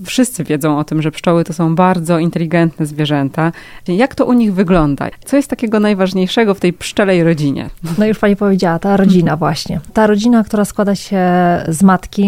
wszyscy wiedzą o tym, że pszczoły to są bardzo inteligentne zwierzęta. Jak to u nich wygląda? Co jest takiego najważniejszego w tej pszczelej rodzinie? No już pani powiedziała, ta rodzina właśnie. Ta rodzina, która składa się z matki,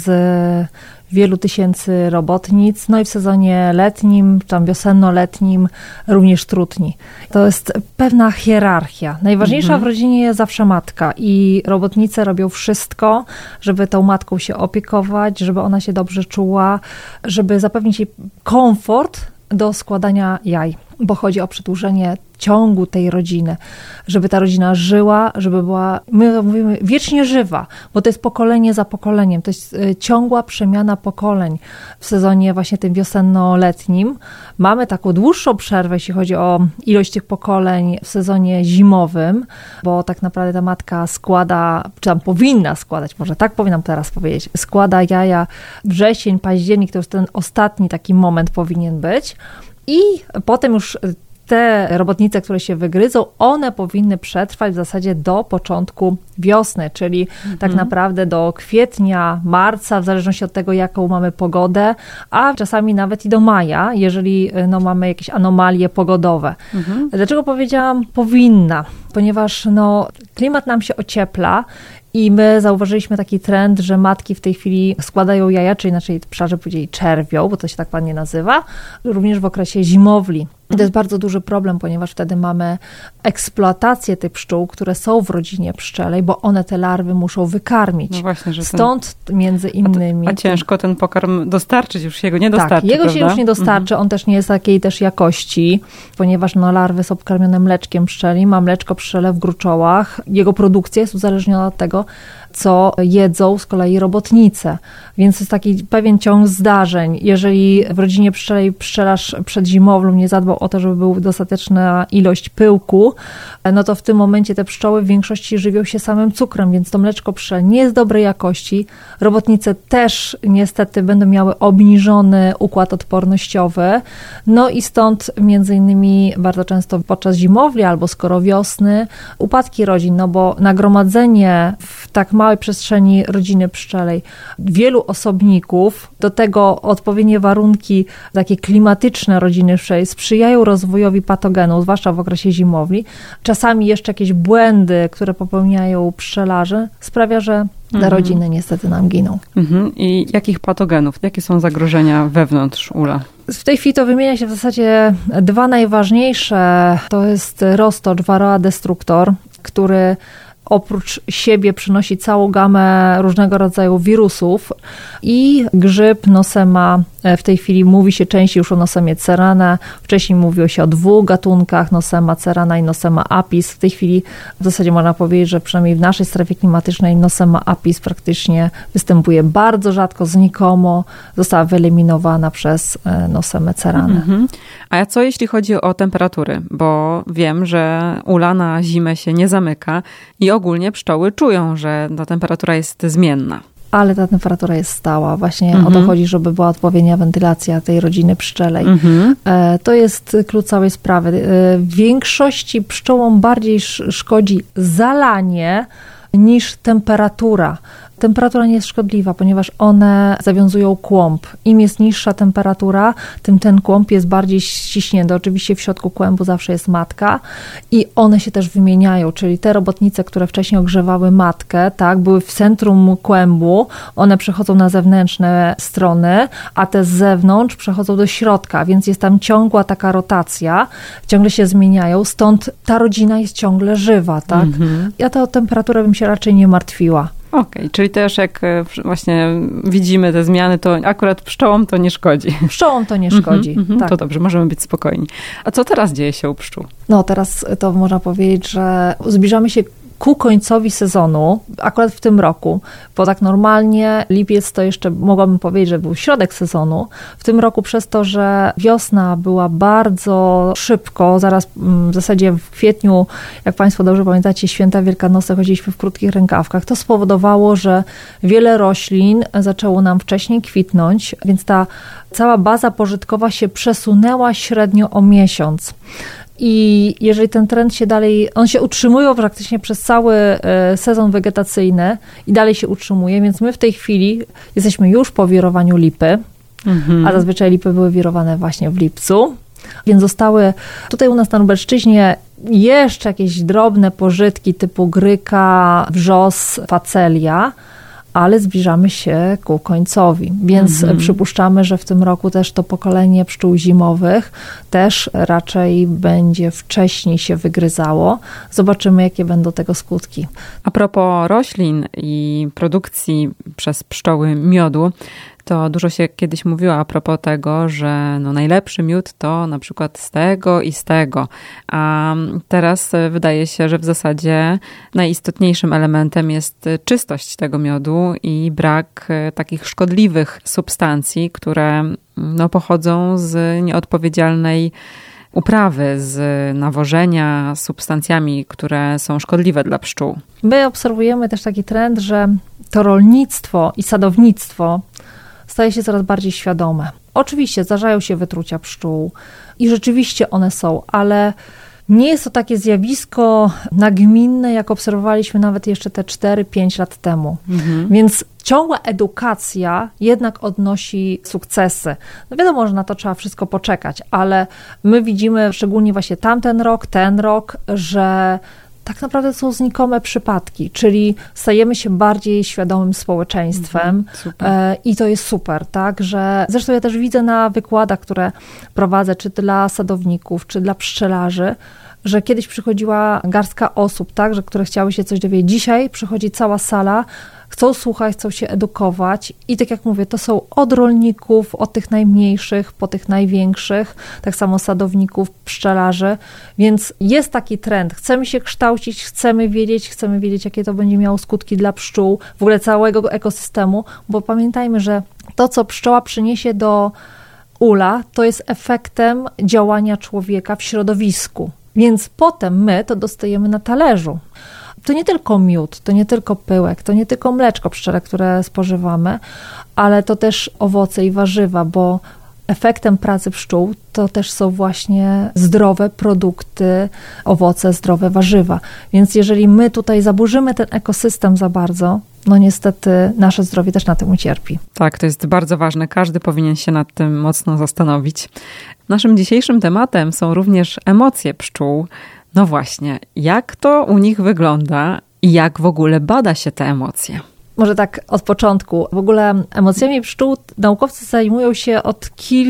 z wielu tysięcy robotnic, no i w sezonie letnim, tam wiosenno-letnim również trutni. To jest pewna hierarchia. Najważniejsza w rodzinie jest zawsze matka i robotnice robią wszystko, żeby tą matką się opiekować, żeby ona się dobrze czuła, żeby zapewnić jej komfort do składania jaj, bo chodzi o przedłużenie ciągu tej rodziny, żeby ta rodzina żyła, żeby była, my mówimy, wiecznie żywa, bo to jest pokolenie za pokoleniem, to jest ciągła przemiana pokoleń w sezonie właśnie tym wiosenno-letnim. Mamy taką dłuższą przerwę, jeśli chodzi o ilość tych pokoleń w sezonie zimowym, bo tak naprawdę ta matka składa, czy tam powinna składać, może tak powinnam teraz powiedzieć, składa jaja wrzesień, październik, to już ten ostatni taki moment powinien być i potem już te robotnice, które się wygryzą, one powinny przetrwać w zasadzie do początku wiosny, czyli tak naprawdę do kwietnia, marca, w zależności od tego, jaką mamy pogodę, a czasami nawet i do maja, jeżeli mamy jakieś anomalie pogodowe. Dlaczego powiedziałam powinna? Ponieważ klimat nam się ociepla i my zauważyliśmy taki trend, że matki w tej chwili składają jaja, czy inaczej pszczelarze powiedzieli czerwią, bo to się tak ładnie nazywa, również w okresie zimowli. I to jest bardzo duży problem, ponieważ wtedy mamy eksploatację tych pszczół, które są w rodzinie pszczelej, bo one te larwy muszą wykarmić. No właśnie, że stąd między innymi... A ciężko ten pokarm dostarczyć, już się go nie dostarczy, tak, jego prawda? się już nie dostarczy, on też nie jest takiej też jakości, ponieważ larwy są pokarmione mleczkiem pszczeli, ma mleczko pszczele w gruczołach, jego produkcja jest uzależniona od tego, co jedzą z kolei robotnice. Więc jest taki pewien ciąg zdarzeń. Jeżeli w rodzinie pszczelej pszczelarz przed zimowlą nie zadbał o to, żeby była dostateczna ilość pyłku, no to w tym momencie te pszczoły w większości żywią się samym cukrem, więc to mleczko pszczel nie jest dobrej jakości. Robotnice też niestety będą miały obniżony układ odpornościowy. No i stąd między innymi bardzo często podczas zimowli albo skoro wiosny upadki rodzin, no bo nagromadzenie w tak małej przestrzeni rodziny pszczelej wielu osobników, do tego odpowiednie warunki takie klimatyczne rodziny pszczelej sprzyjają rozwojowi patogenów, zwłaszcza w okresie zimowli. Czasami jeszcze jakieś błędy, które popełniają pszczelarze, sprawia, że te rodziny niestety nam giną. I jakich patogenów? Jakie są zagrożenia wewnątrz ula? W tej chwili to wymienia się w zasadzie dwa najważniejsze. To jest roztocz Varroa destructor, który oprócz siebie przynosi całą gamę różnego rodzaju wirusów i grzyb Nosema, w tej chwili mówi się częściej już o Nosemie cerana, wcześniej mówiło się o dwóch gatunkach, Nosema cerana i Nosema apis. W tej chwili w zasadzie można powiedzieć, że przynajmniej w naszej strefie klimatycznej Nosema apis praktycznie występuje bardzo rzadko, znikomo, została wyeliminowana przez Nosemę ceranę. A co jeśli chodzi o temperatury? Bo wiem, że ula na zimę się nie zamyka i ogólnie pszczoły czują, że ta temperatura jest zmienna. Ale ta temperatura jest stała. Właśnie o to chodzi, żeby była odpowiednia wentylacja tej rodziny pszczelej. To jest klucz całej sprawy. W większości pszczołom bardziej szkodzi zalanie niż temperatura. Temperatura nie jest szkodliwa, ponieważ one zawiązują kłąb. Im jest niższa temperatura, tym ten kłąb jest bardziej ściśnięty. Oczywiście w środku kłębu zawsze jest matka i one się też wymieniają, czyli te robotnice, które wcześniej ogrzewały matkę, tak, były w centrum kłębu, one przechodzą na zewnętrzne strony, a te z zewnątrz przechodzą do środka, więc jest tam ciągła taka rotacja, ciągle się zmieniają, stąd ta rodzina jest ciągle żywa, tak. Ja to o temperaturę bym się raczej nie martwiła. Okej, czyli też jak właśnie widzimy te zmiany, to akurat pszczołom to nie szkodzi. Pszczołom to nie szkodzi. Tak. To dobrze, możemy być spokojni. A co teraz dzieje się u pszczół? No teraz to można powiedzieć, że zbliżamy się ku końcowi sezonu, akurat w tym roku, bo tak normalnie lipiec to jeszcze mogłabym powiedzieć, że był środek sezonu. W tym roku przez to, że wiosna była bardzo szybko, zaraz w zasadzie w kwietniu, jak Państwo dobrze pamiętacie, święta wielkanocne chodziliśmy w krótkich rękawkach, to spowodowało, że wiele roślin zaczęło nam wcześniej kwitnąć, więc ta cała baza pożytkowa się przesunęła średnio o miesiąc. I jeżeli ten trend się dalej, on się utrzymuje praktycznie przez cały sezon wegetacyjny i dalej się utrzymuje, więc my w tej chwili jesteśmy już po wirowaniu lipy. a zazwyczaj lipy były wirowane właśnie w lipcu. Więc zostały tutaj u nas na Lubelszczyźnie jeszcze jakieś drobne pożytki typu gryka, wrzos, facelia, ale zbliżamy się ku końcowi, więc przypuszczamy, że w tym roku też to pokolenie pszczół zimowych też raczej będzie wcześniej się wygryzało. Zobaczymy, jakie będą tego skutki. A propos roślin i produkcji przez pszczoły miodu, to dużo się kiedyś mówiło a propos tego, że najlepszy miód to na przykład z tego i z tego. A teraz wydaje się, że w zasadzie najistotniejszym elementem jest czystość tego miodu i brak takich szkodliwych substancji, które pochodzą z nieodpowiedzialnej uprawy, z nawożenia substancjami, które są szkodliwe dla pszczół. My obserwujemy też taki trend, że to rolnictwo i sadownictwo staje się coraz bardziej świadome. Oczywiście zdarzają się wytrucia pszczół i rzeczywiście one są, ale nie jest to takie zjawisko nagminne, jak obserwowaliśmy nawet jeszcze te 4-5 lat temu. Więc ciągła edukacja jednak odnosi sukcesy. Wiadomo, że na to trzeba wszystko poczekać, ale my widzimy szczególnie właśnie ten rok, że tak naprawdę są znikome przypadki, czyli stajemy się bardziej świadomym społeczeństwem i to jest super, tak, że zresztą ja też widzę na wykładach, które prowadzę, czy dla sadowników, czy dla pszczelarzy, że kiedyś przychodziła garstka osób, tak, które chciały się coś dowiedzieć. Dzisiaj przychodzi cała sala, chcą słuchać, chcą się edukować i tak jak mówię, to są od rolników, od tych najmniejszych, po tych największych, tak samo sadowników, pszczelarzy, więc jest taki trend. Chcemy się kształcić, chcemy wiedzieć, jakie to będzie miało skutki dla pszczół, w ogóle całego ekosystemu, bo pamiętajmy, że to, co pszczoła przyniesie do ula, to jest efektem działania człowieka w środowisku, więc potem my to dostajemy na talerzu. To nie tylko miód, to nie tylko pyłek, to nie tylko mleczko pszczele, które spożywamy, ale to też owoce i warzywa, bo efektem pracy pszczół to też są właśnie zdrowe produkty, owoce, zdrowe warzywa. Więc jeżeli my tutaj zaburzymy ten ekosystem za bardzo, niestety nasze zdrowie też na tym ucierpi. Tak, to jest bardzo ważne. Każdy powinien się nad tym mocno zastanowić. Naszym dzisiejszym tematem są również emocje pszczół. No właśnie, jak to u nich wygląda i jak w ogóle bada się te emocje? Może tak od początku. W ogóle emocjami pszczół naukowcy zajmują się od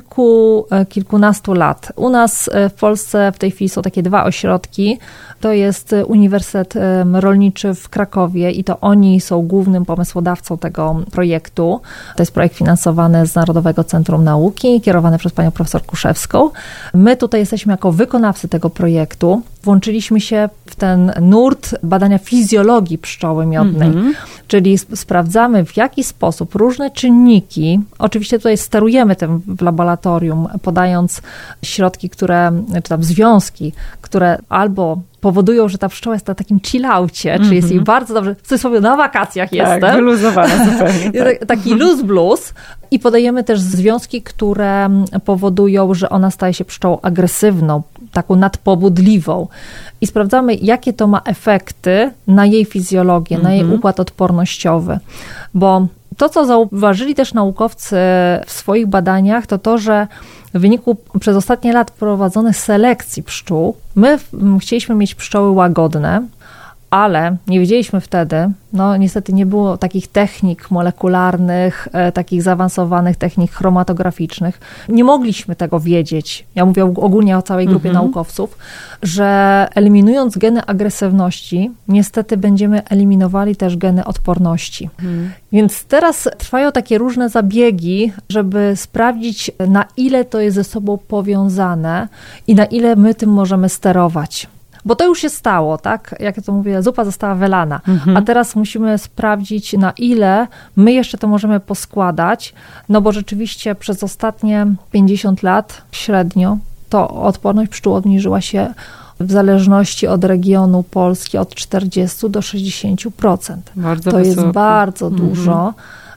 kilkunastu lat. U nas w Polsce w tej chwili są takie 2 ośrodki. To jest Uniwersytet Rolniczy w Krakowie i to oni są głównym pomysłodawcą tego projektu. To jest projekt finansowany z Narodowego Centrum Nauki, kierowany przez panią profesor Kuszewską. My tutaj jesteśmy jako wykonawcy tego projektu. Włączyliśmy się w ten nurt badania fizjologii pszczoły miodnej, czyli sprawdzamy, w jaki sposób różne czynniki, oczywiście tutaj sterujemy tym w laboratorium, podając środki, czy tam związki, które albo powodują, że ta pszczoła jest na takim chillaucie, czyli jest jej bardzo dobrze, w cudzysłowie na wakacjach jestem. Tak, wyluzowana zupełnie. Tak. Taki luz blues. I podajemy też związki, które powodują, że ona staje się pszczołą agresywną, taką nadpobudliwą. I sprawdzamy, jakie to ma efekty na jej fizjologię, na jej układ odpornościowy. Bo to, co zauważyli też naukowcy w swoich badaniach, to, że w wyniku przez ostatnie lata prowadzonych selekcji pszczół, my chcieliśmy mieć pszczoły łagodne, ale nie wiedzieliśmy wtedy, niestety nie było takich technik molekularnych, takich zaawansowanych technik chromatograficznych. Nie mogliśmy tego wiedzieć. Ja mówię ogólnie o całej grupie naukowców, że eliminując geny agresywności, niestety będziemy eliminowali też geny odporności. Więc teraz trwają takie różne zabiegi, żeby sprawdzić, na ile to jest ze sobą powiązane i na ile my tym możemy sterować. Bo to już się stało, tak? Jak ja to mówię, zupa została wylana. A teraz musimy sprawdzić, na ile my jeszcze to możemy poskładać, bo rzeczywiście przez ostatnie 50 lat średnio to odporność pszczół obniżyła się w zależności od regionu Polski od 40 do 60%. Bardzo to wysoko. Jest bardzo dużo.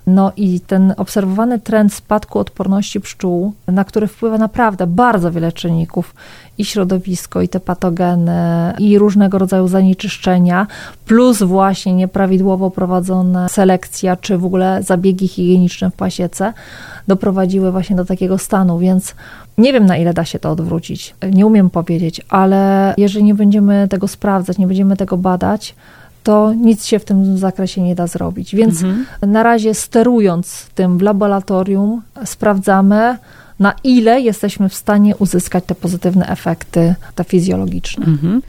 No i ten obserwowany trend spadku odporności pszczół, na który wpływa naprawdę bardzo wiele czynników, i środowisko, i te patogeny, i różnego rodzaju zanieczyszczenia, plus właśnie nieprawidłowo prowadzona selekcja, czy w ogóle zabiegi higieniczne w pasiece, doprowadziły właśnie do takiego stanu, więc nie wiem, na ile da się to odwrócić. Nie umiem powiedzieć, ale jeżeli nie będziemy tego sprawdzać, nie będziemy tego badać, to nic się w tym zakresie nie da zrobić. Więc na razie sterując tym w laboratorium, sprawdzamy, na ile jesteśmy w stanie uzyskać te pozytywne efekty, te fizjologiczne.